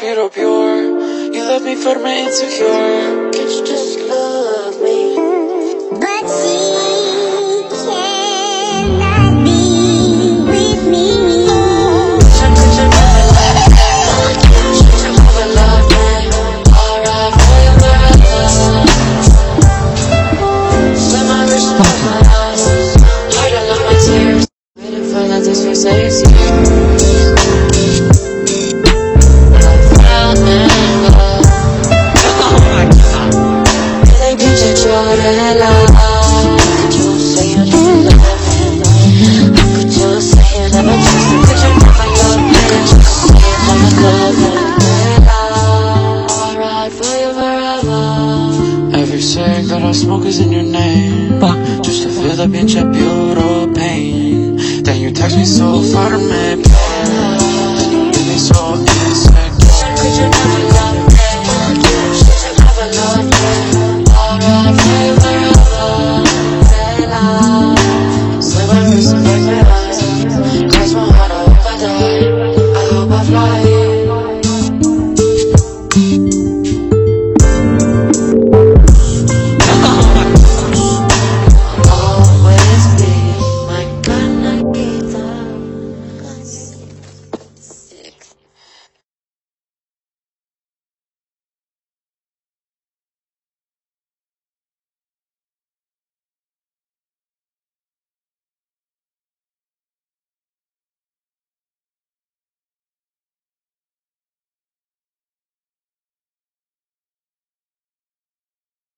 respiro pure. You left me for my insecure. Can't you just love me? But she cannot be with me. Could you never love me? Could you never love me? I'll ride for you forever. Slit my wrist and close my eyes. Hiding all my tears. Waiting for letters for 6 years. Every cig that I smoke is in your name, just to feel the pinch of pure pain. Then you text me so far to me.